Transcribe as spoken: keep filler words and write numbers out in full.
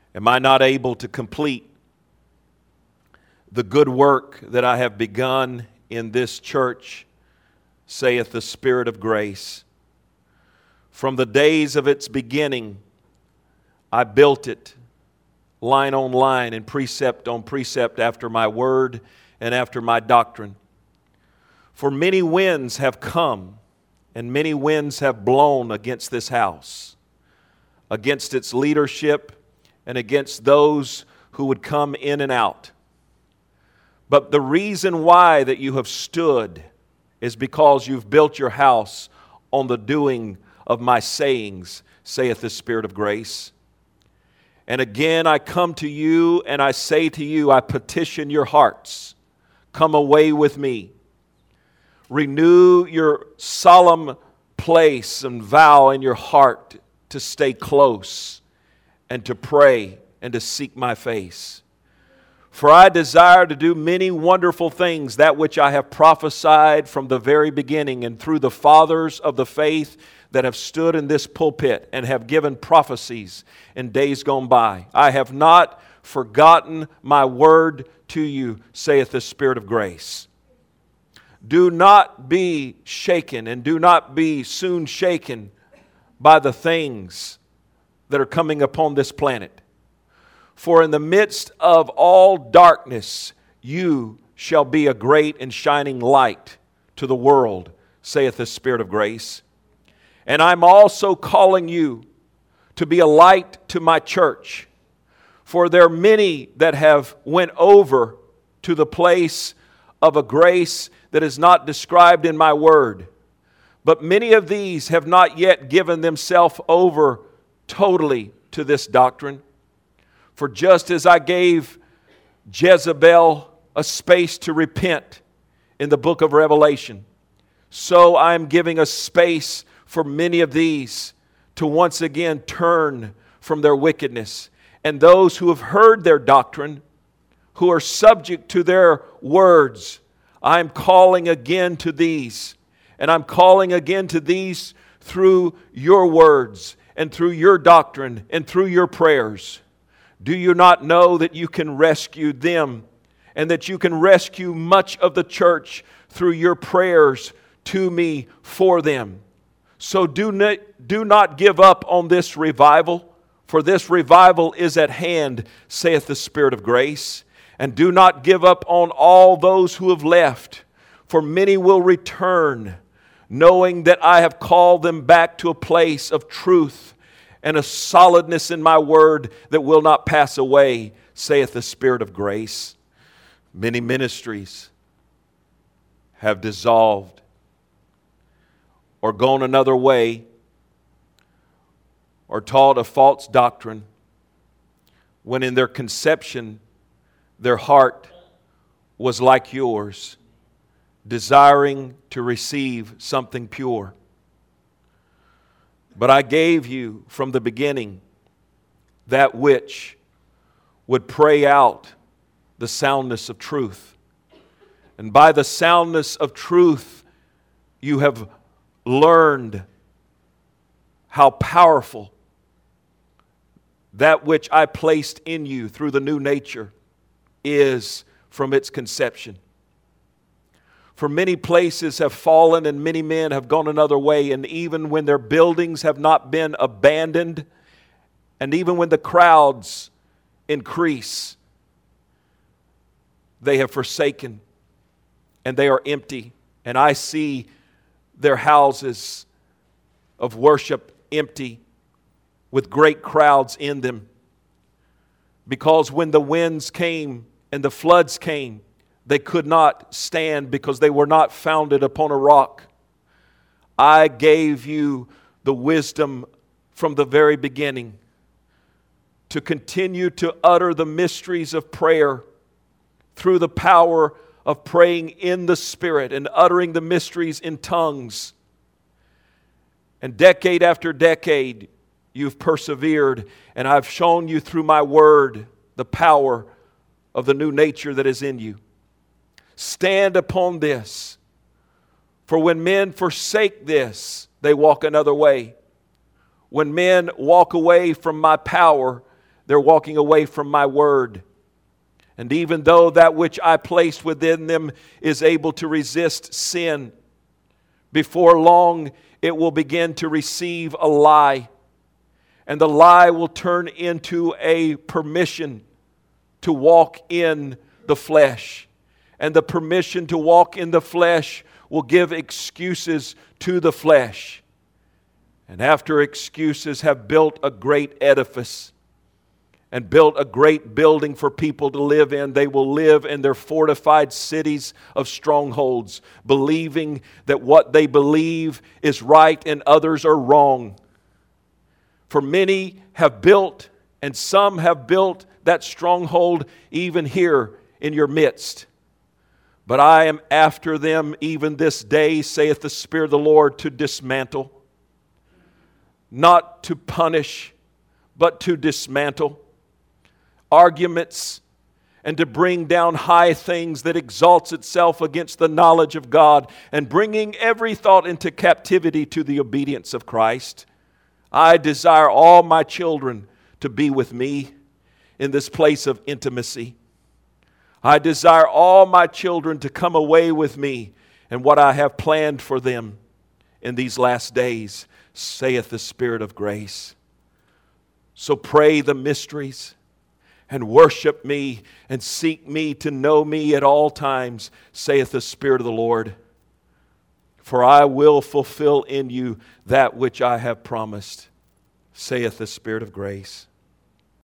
Am I not able to complete the good work that I have begun in this church, saith the Spirit of grace? From the days of its beginning, I built it line on line and precept on precept after my word and after my doctrine. For many winds have come and many winds have blown against this house, against its leadership and against those who would come in and out. But the reason why that you have stood is because you've built your house on the doing of my sayings, saith the Spirit of grace. And again I come to you and I say to you, I petition your hearts, come away with me. Renew your solemn place and vow in your heart to stay close and to pray and to seek my face. For I desire to do many wonderful things, that which I have prophesied from the very beginning and through the fathers of the faith that have stood in this pulpit and have given prophecies in days gone by. I have not forgotten my word to you, saith the Spirit of grace. Do not be shaken and do not be soon shaken by the things that are coming upon this planet. For in the midst of all darkness, you shall be a great and shining light to the world, saith the Spirit of grace. And I'm also calling you to be a light to my church. For there are many that have went over to the place of a grace that is not described in my word. But many of these have not yet given themselves over totally to this doctrine. For just as I gave Jezebel a space to repent in the book of Revelation, so I am giving a space for many of these to once again turn from their wickedness. And those who have heard their doctrine, who are subject to their words, I am calling again to these. And I'm calling again to these through your words and through your doctrine and through your prayers. Do you not know that you can rescue them and that you can rescue much of the church through your prayers to me for them? So do not, do not give up on this revival, for this revival is at hand, saith the Spirit of grace. And do not give up on all those who have left, for many will return, knowing that I have called them back to a place of truth and a solidness in my word that will not pass away, saith the Spirit of grace. Many ministries have dissolved or gone another way or taught a false doctrine when in their conception their heart was like yours, desiring to receive something pure. But I gave you from the beginning that which would pray out the soundness of truth. And by the soundness of truth, you have learned how powerful that which I placed in you through the new nature is from its conception. For many places have fallen and many men have gone another way, and even when their buildings have not been abandoned, and even when the crowds increase, they have forsaken and they are empty. And I see their houses of worship empty with great crowds in them. Because when the winds came and the floods came, they could not stand because they were not founded upon a rock. I gave you the wisdom from the very beginning to continue to utter the mysteries of prayer through the power of praying in the Spirit and uttering the mysteries in tongues. And decade after decade, you've persevered, and I've shown you through my word the power of the new nature that is in you. Stand upon this, for when men forsake this, they walk another way. When men walk away from my power, They're walking away from my word. And even though that which I placed within them is able to resist sin, before long it will begin to receive a lie. And the lie will turn into a permission to walk in the flesh. And the permission to walk in the flesh will give excuses to the flesh. And after excuses have built a great edifice and built a great building for people to live in, they will live in their fortified cities of strongholds, believing that what they believe is right and others are wrong. For many have built, and some have built that stronghold even here in your midst. But I am after them even this day, saith the Spirit of the Lord, to dismantle. Not to punish, but to dismantle arguments, and to bring down high things that exalts itself against the knowledge of God, and bringing every thought into captivity to the obedience of Christ. I desire all my children to be with me in this place of intimacy. I desire all my children to come away with me and what I have planned for them in these last days, saith the Spirit of grace. So pray the mysteries and worship me and seek me to know me at all times, saith the Spirit of the Lord. For I will fulfill in you that which I have promised, saith the Spirit of grace.